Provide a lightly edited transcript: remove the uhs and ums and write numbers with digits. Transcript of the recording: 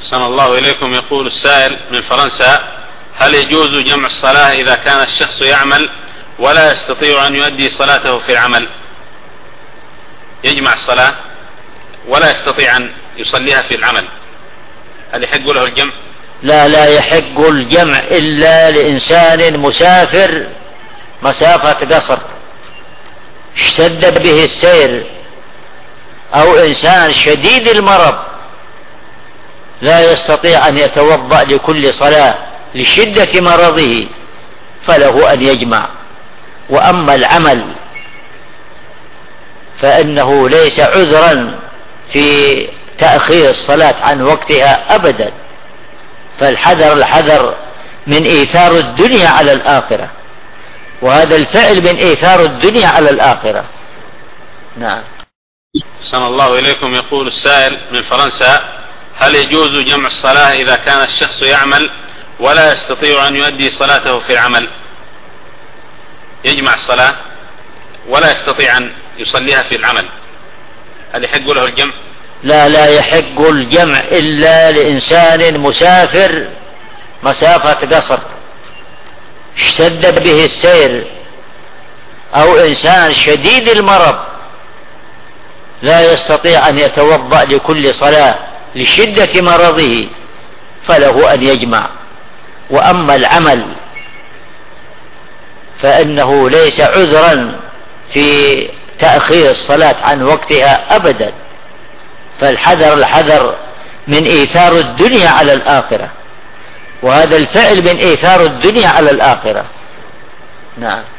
أحسن الله إليكم. يقول السائل من فرنسا: هل يجوز جمع الصلاة إذا كان الشخص يعمل ولا يستطيع أن يؤدي صلاته في العمل؟ يجمع الصلاة ولا يستطيع أن يصليها في العمل، هل يحق له الجمع؟ لا يحق الجمع إلا لإنسان مسافر مسافة قصر اشتد به السير، أو إنسان شديد المرض لا يستطيع أن يتوضأ لكل صلاة لشدة مرضه، فله أن يجمع. وأما العمل فإنه ليس عذرا في تأخير الصلاة عن وقتها أبدا، فالحذر من إيثار الدنيا على الآخرة، وهذا الفعل من إيثار الدنيا على الآخرة. نعم. أحسن الله إليكم. يقول السائل من فرنسا: هل يجوز جمع الصلاة إذا كان الشخص يعمل ولا يستطيع أن يؤدي صلاته في العمل؟ يجمع الصلاة ولا يستطيع أن يصليها في العمل، هل يحق له الجمع؟ لا يحق الجمع إلا لإنسان مسافر مسافة قصر اشتد به السير، أو إنسان شديد المرض لا يستطيع أن يتوضأ لكل صلاة لشدة مرضه، فله أن يجمع. وأما العمل فإنه ليس عذرا في تأخير الصلاة عن وقتها أبدا، فالحذر من إيثار الدنيا على الآخرة، وهذا الفعل من إيثار الدنيا على الآخرة. نعم.